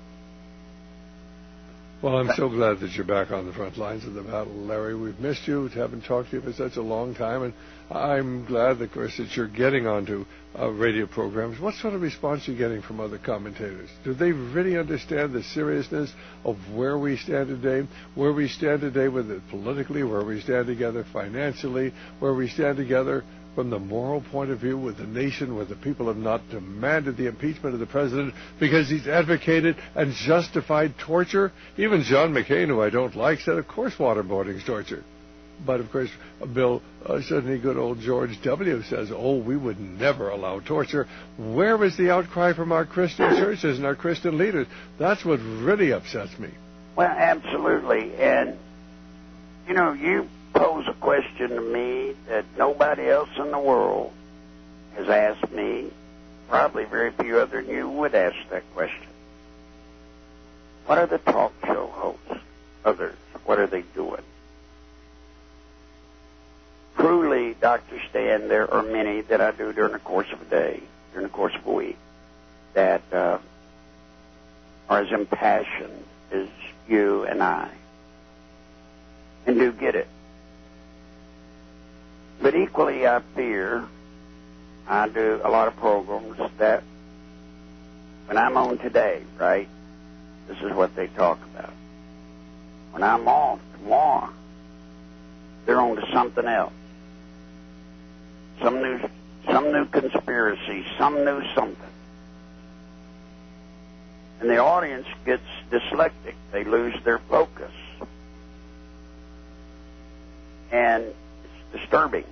Well, I'm so glad that you're back on the front lines of the battle, Larry. We've missed you. Haven't talked to you for such a long time. And I'm glad, of course, that you're getting onto uh, radio programs. What sort of response are you getting from other commentators? Do they really understand the seriousness of where we stand today, where we stand today with it politically, where we stand together financially, where we stand together from the moral point of view with the nation, where the people have not demanded the impeachment of the president because he's advocated and justified torture? Even John McCain, who I don't like, said, of course waterboarding is torture. But, of course, Bill, uh, suddenly good old George W. says, oh, we would never allow torture. Where is the outcry from our Christian churches and our Christian leaders? That's what really upsets me. Well, absolutely. And, you know, you pose a question to me that nobody else in the world has asked me. Probably very few other than you would ask that question. What are the talk show hosts? Others, what are they doing? Truly, Doctor Stan, there are many that I do during the course of a day, during the course of a week, that uh, are as impassioned as you and I, and do get it. But equally, I fear, I do a lot of programs that when I'm on today, right, this is what they talk about. When I'm off tomorrow, they're on to something else. Some new, some new conspiracy, some new something. And the audience gets dyslexic. They lose their focus. And it's disturbing.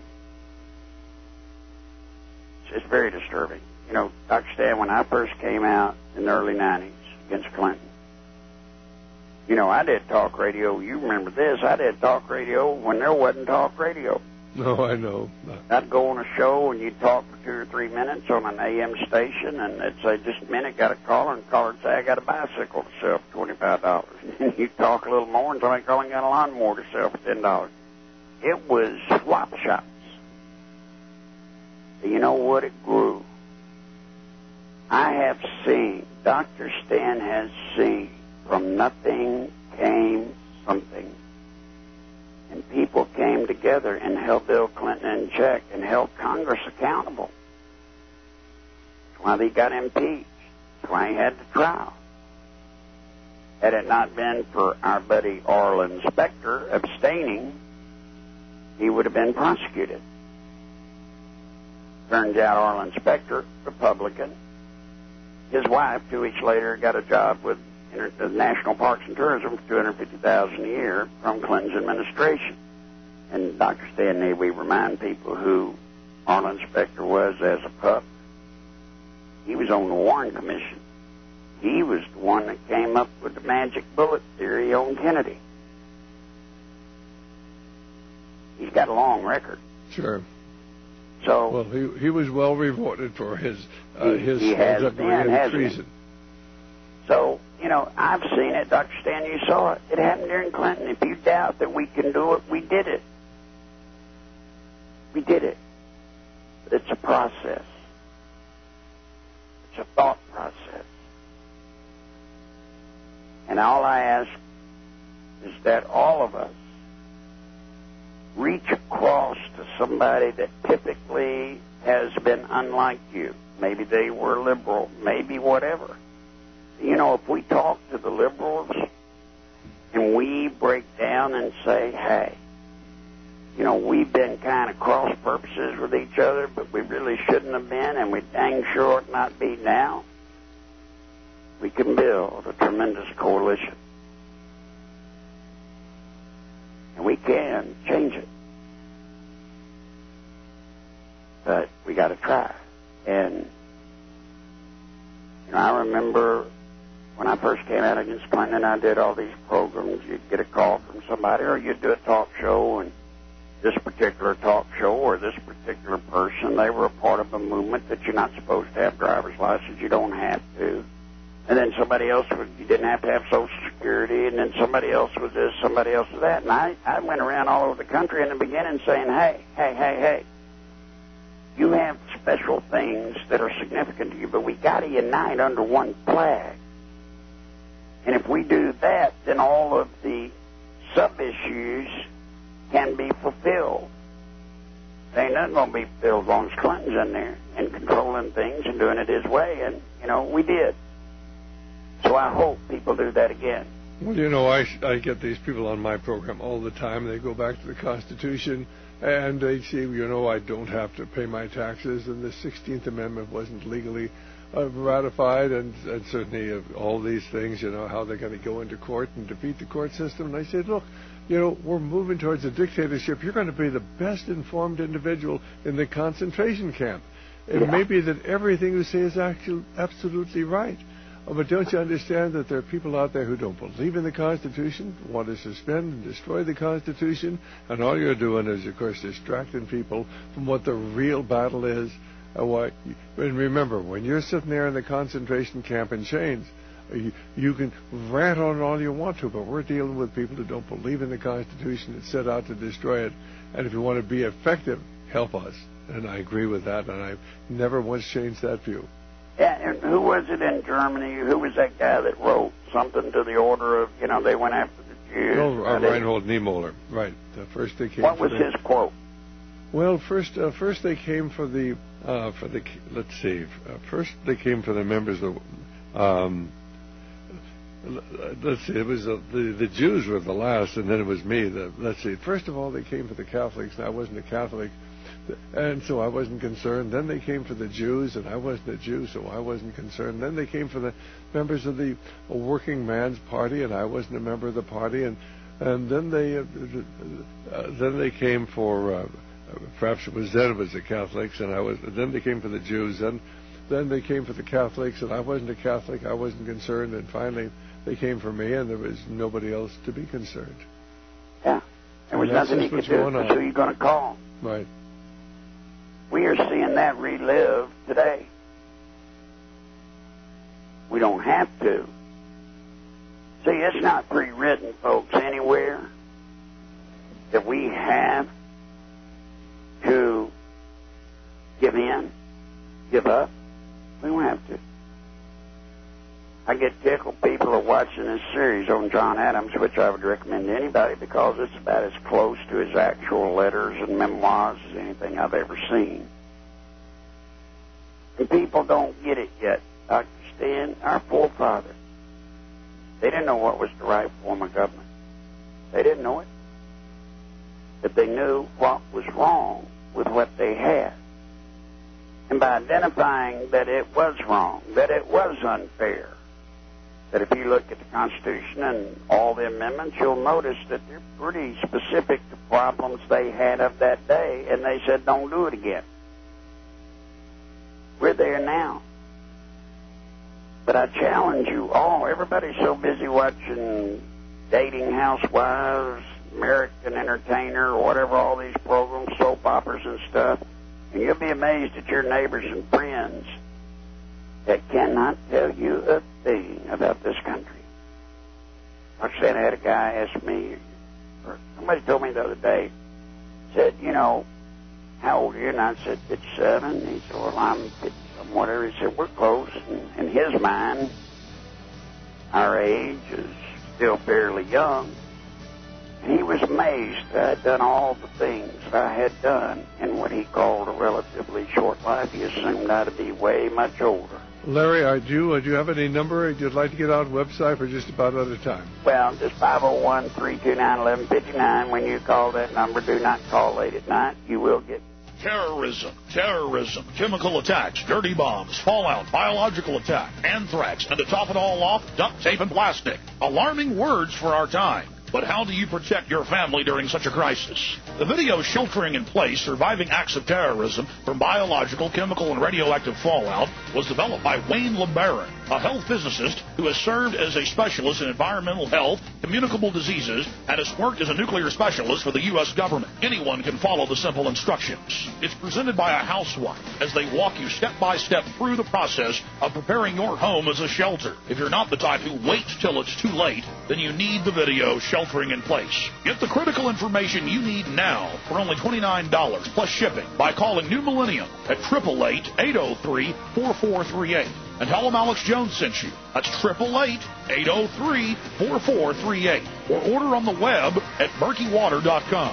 It's, it's very disturbing. You know, Doctor Stan, when I first came out in the early nineties against Clinton, You know, I did talk radio. You remember this. I did talk radio when there wasn't talk radio. No, I know. I'd go on a show, and you'd talk for two or three minutes on an A M station, and they'd say, just a minute, got a caller, and the caller would say, I got a bicycle to sell for twenty-five dollars. And you'd talk a little more, and somebody calling got a lawnmower to sell for ten dollars. It was swap shops. You know what? It grew. I have seen, Doctor Stan has seen, from nothing came something. And people came together and held Bill Clinton in check and held Congress accountable. That's why they got impeached. That's why he had the trial. Had it not been for our buddy Arlen Specter abstaining, he would have been prosecuted. Turns out Arlen Specter, Republican, his wife, two weeks later, got a job with the National Parks and Tourism for two hundred fifty thousand dollars a year from Clinton's administration. And Doctor Stanley, we remind people who Arlen Specter was as a pup. He was on the Warren Commission. He was the one that came up with the magic bullet theory on Kennedy. He's got a long record. Sure. So well, he he was well rewarded for his uh, he, his he has been, and treason. So, you know, I've seen it. Doctor Stan, you saw it. It happened during Clinton. If you doubt that we can do it, we did it. We did it. But it's a process. It's a thought process. And all I ask is that all of us reach across to somebody that typically has been unlike you. Maybe they were liberal, maybe whatever. You know, if we talk to the liberals and we break down and say, hey, you know, we've been kind of cross purposes with each other, but we really shouldn't have been, and we dang sure ought not be now, we can build a tremendous coalition. And we can change it. But we got to try. And, you know, I remember when I first came out against Clinton and I did all these programs, you'd get a call from somebody, or you'd do a talk show, and this particular talk show or this particular person, they were a part of a movement that you're not supposed to have driver's license, you don't have to. And then somebody else, would, you didn't have to have Social Security, and then somebody else was this, somebody else was that. And I, I went around all over the country in the beginning saying, hey, hey, hey, hey, you have special things that are significant to you, but we got to unite under one flag. And if we do that, then all of the sub-issues can be fulfilled. There ain't nothing going to be fulfilled as long as Clinton's in there and controlling things and doing it his way. And, you know, we did. So I hope people do that again. Well, you know, I, I get these people on my program all the time. They go back to the Constitution, and they say, you know, I don't have to pay my taxes, and the sixteenth Amendment wasn't legally uh, ratified, and, and certainly uh, all these things, you know, how they're going to go into court and defeat the court system. And I said, look, you know, we're moving towards a dictatorship. You're going to be the best informed individual in the concentration camp. It yeah. may be that everything you say is actually absolutely right. Oh, but don't you understand that there are people out there who don't believe in the Constitution, want to suspend and destroy the Constitution, and all you're doing is, of course, distracting people from what the real battle is. And, why, and remember, when you're sitting there in the concentration camp in chains, you, you can rant on all you want to, but we're dealing with people who don't believe in the Constitution and set out to destroy it. And if you want to be effective, help us. And I agree with that, and I've never once changed that view. Yeah, and who was it in Germany? Who was that guy that wrote something to the order of, you know, they went after the Jews? Oh, uh, Reinhold Niemöller, right. Uh, first they came. What for was the, his quote? Well, first, uh, first they came for the, uh, for the. Let's see. Uh, first they came for the members of. Um, let's see. It was uh, the the Jews were the last, and then it was me. The, let's see. First of all, they came for the Catholics, and I wasn't a Catholic. And so I wasn't concerned. Then they came for the Jews, and I wasn't a Jew, so I wasn't concerned. Then they came for the members of the Working Man's Party, and I wasn't a member of the party. And and then they uh, uh, then they came for uh, perhaps it was then it was the Catholics, and I was. Then they came for the Jews, and then they came for the Catholics, and I wasn't a Catholic. I wasn't concerned. And finally, they came for me, and there was nobody else to be concerned. Yeah. There was And that's nothing you just could what's do. going So on. you're going to call. Right. We are seeing that relive today. We don't have to. See, it's not pre-written, folks, anywhere that we have to give in, give up. We don't have to. I get tickled. People are watching this series on John Adams, which I would recommend to anybody because it's about as close to his actual letters and memoirs as anything I've ever seen. And people don't get it yet. Doctor Stan, our forefathers, they didn't know what was the right form of government. They didn't know it. But they knew what was wrong with what they had. And by identifying that it was wrong, that it was unfair, that if you look at the Constitution and all the amendments, you'll notice that they're pretty specific to problems they had of that day, and they said, don't do it again. We're there now. But I challenge you all, everybody's so busy watching Dating Housewives, American Entertainer, or whatever, all these programs, soap operas and stuff, and you'll be amazed at your neighbors and friends that cannot tell you a thing about this country. Like I said, I had a guy ask me, or somebody told me the other day, said, you know, how old are you? And I said, fifty-seven. And he said, well, I'm fifty-seven, whatever. He said, we're close. And in his mind, our age is still fairly young. And he was amazed that I'd done all the things that I had done in what he called a relatively short life. He assumed I'd be way much older. Larry, I do. Do you have any number you'd like to get out website for just about out of time? Well, just five oh one, three two nine, one one five nine. When you call that number, do not call late at night. You will get Terrorism, terrorism, chemical attacks, dirty bombs, fallout, biological attack, anthrax, and to top it all off, duct tape and plastic. Alarming words for our time. But how do you protect your family during such a crisis? The video Sheltering in Place, Surviving Acts of Terrorism from Biological, Chemical, and Radioactive Fallout was developed by Wayne LeBaron, a health physicist who has served as a specialist in environmental health, communicable diseases, and has worked as a nuclear specialist for the U S government. Anyone can follow the simple instructions. It's presented by a housewife as they walk you step by step through the process of preparing your home as a shelter. If you're not the type who waits till it's too late, then you need the video Sheltering in Place. Get the critical information you need now for only twenty-nine dollars plus shipping by calling New Millennium at eight eight eight, eight oh three, four four three eight. And tell them Alex Jones sent you. That's eight eight eight, eight oh three, four four three eight. Or order on the web at murky water dot com.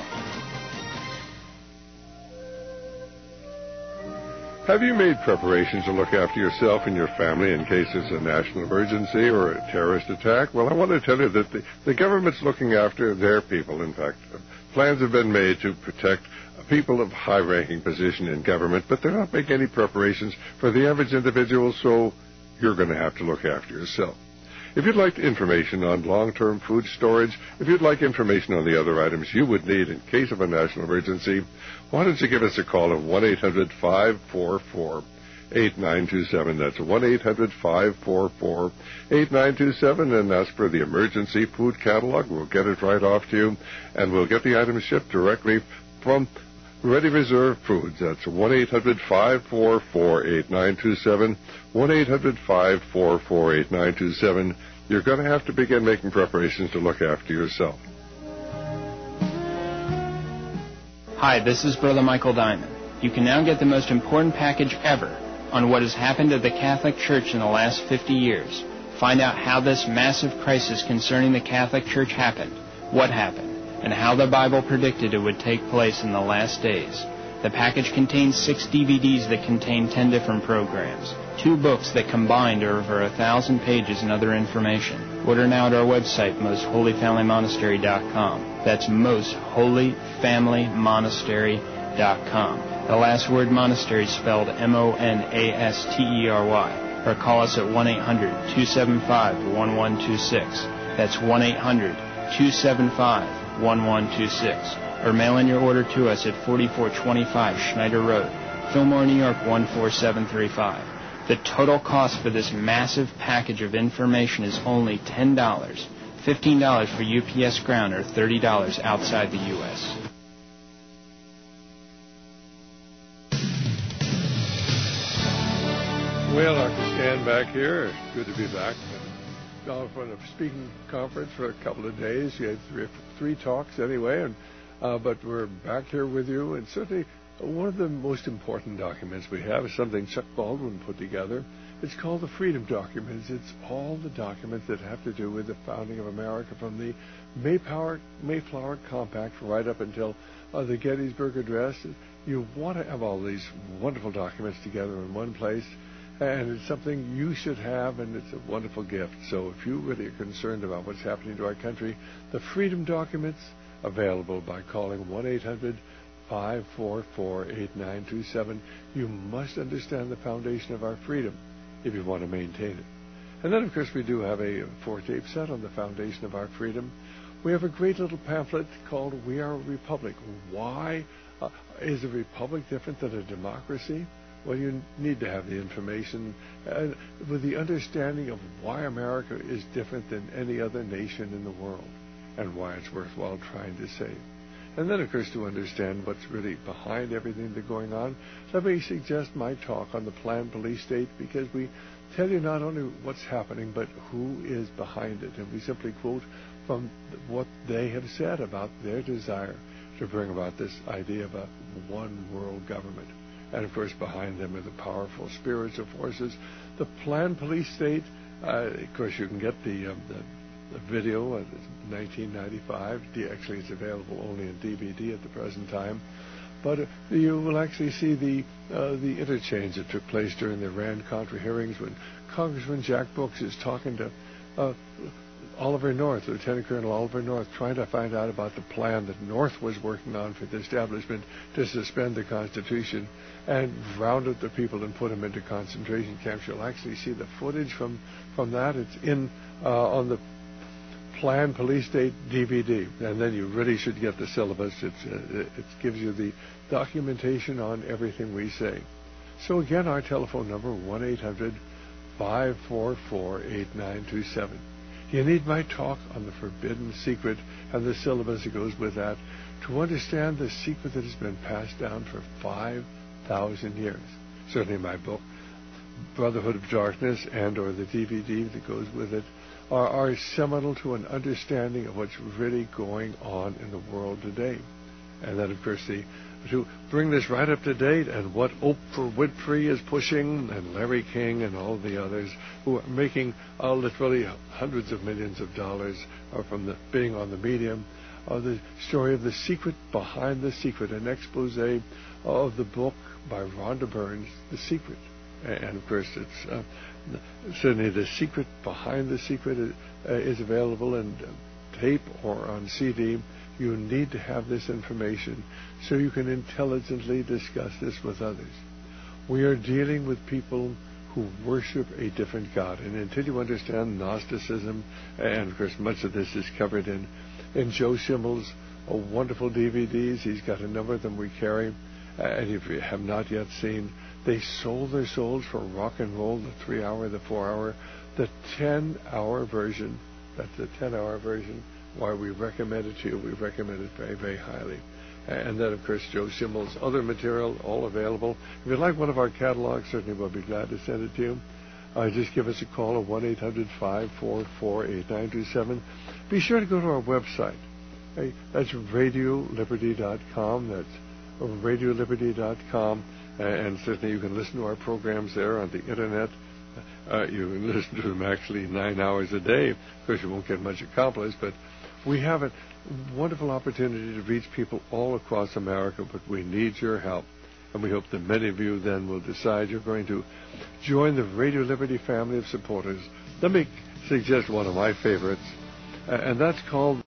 Have you made preparations to look after yourself and your family in case it's a national emergency or a terrorist attack? Well, I want to tell you that the, the government's looking after their people. In fact, plans have been made to protect people of high-ranking position in government, but they're not making any preparations for the average individual, so you're going to have to look after yourself. If you'd like information on long-term food storage, if you'd like information on the other items you would need in case of a national emergency, why don't you give us a call at one eight hundred, five four four, eight nine two seven. That's one eight hundred, five four four, eight nine two seven, and ask for the emergency food catalog. We'll get it right off to you, and we'll get the items shipped directly from Ready Reserve Foods. That's one eight hundred, five four four, eight nine two seven, one eight hundred, five four four, eight nine two seven. You're going to have to begin making preparations to look after yourself. Hi, this is Brother Michael Diamond. You can now get the most important package ever on what has happened to the Catholic Church in the last fifty years. Find out how this massive crisis concerning the Catholic Church happened, what happened, and how the Bible predicted it would take place in the last days. The package contains six D V Ds that contain ten different programs, two books that combined are over a thousand pages and other information. Order now at our website, most holy family monastery dot com. That's most holy family monastery dot com. The last word monastery is spelled M O N A S T E R Y. Or call us at one eight hundred, two seven five, one one two six. That's one eight hundred, two seven five, one one two six. Or mail in your order to us at forty-four twenty-five Schneider Road, Fillmore, New York one four seven three five. The total cost for this massive package of information is only ten dollars, fifteen dollars for U P S ground, or thirty dollars outside the U S Well, Doctor Stan back here. Good to be back. Gone for a speaking conference for a couple of days. You had three, three talks anyway, and uh, but we're back here with you. And certainly one of the most important documents we have is something Chuck Baldwin put together. It's called the Freedom Documents. It's all the documents that have to do with the founding of America, from the Mayflower, Mayflower Compact right up until uh, the Gettysburg Address. You want to have all these wonderful documents together in one place. And it's something you should have, and it's a wonderful gift. So if you really are concerned about what's happening to our country, the Freedom Documents, available by calling one eight hundred five four four eight nine two seven. You must understand the foundation of our freedom if you want to maintain it. And then, of course, we do have a four-tape set on the foundation of our freedom. We have a great little pamphlet called We Are a Republic. Why uh, is a republic different than a democracy? Well, you need to have the information uh, with the understanding of why America is different than any other nation in the world and why it's worthwhile trying to save. And then, of course, to understand what's really behind everything that's going on, let me suggest my talk on the planned police state, because we tell you not only what's happening, but who is behind it. And we simply quote from what they have said about their desire to bring about this idea of a one world government. And, of course, behind them are the powerful spiritual forces. The planned police state, uh, of course, you can get the, um, the, the video, uh, nineteen ninety-five. Actually, it's available only in D V D at the present time. But uh, you will actually see the uh, the interchange that took place during the Iran-Contra hearings when Congressman Jack Brooks is talking to uh, Oliver North, Lieutenant Colonel Oliver North, trying to find out about the plan that North was working on for the establishment to suspend the Constitution and round up the people and put them into concentration camps. You'll actually see the footage from, from that. It's in uh, on the planned police state D V D. And then you really should get the syllabus. It's, uh, it gives you the documentation on everything we say. So again, our telephone number, one eight hundred five four four eight nine two seven. You need my talk on the forbidden secret and the syllabus that goes with that to understand the secret that has been passed down for five thousand years. Certainly my book, Brotherhood of Darkness, and or the D V D that goes with it, are, are seminal to an understanding of what's really going on in the world today. And then, of course, the to bring this right up to date and what Oprah Winfrey is pushing, and Larry King and all the others who are making uh, literally hundreds of millions of dollars uh, from the, being on the medium, uh, the story of the secret behind the secret, an expose of the book by Rhonda Burns, The Secret. And, of course, it's uh, certainly the secret behind the secret is, uh, is available in uh, tape or on C D. You need to have this information so you can intelligently discuss this with others. We are dealing with people who worship a different God. And until you understand Gnosticism, and of course much of this is covered in, in Joe Schimmel's uh, wonderful D V Ds. He's got a number of them we carry. Uh, and if you have not yet seen, they sold their souls for rock and roll, the three-hour, the four-hour, the ten-hour version. That's the ten-hour version. Why we recommend it to you. We recommend it very, very highly. And then, of course, Joe Schimmel's other material, all available. If you'd like one of our catalogs, certainly we'll be glad to send it to you. Uh, just give us a call at one eight hundred five four four eight nine two seven. Be sure to go to our website. Hey, that's radio liberty dot com. That's radio liberty dot com. Uh, and certainly you can listen to our programs there on the Internet. Uh, you can listen to them actually nine hours a day. Of course, you won't get much accomplished, but we have a wonderful opportunity to reach people all across America, but we need your help. And we hope that many of you then will decide you're going to join the Radio Liberty family of supporters. Let me suggest one of my favorites, uh, and that's called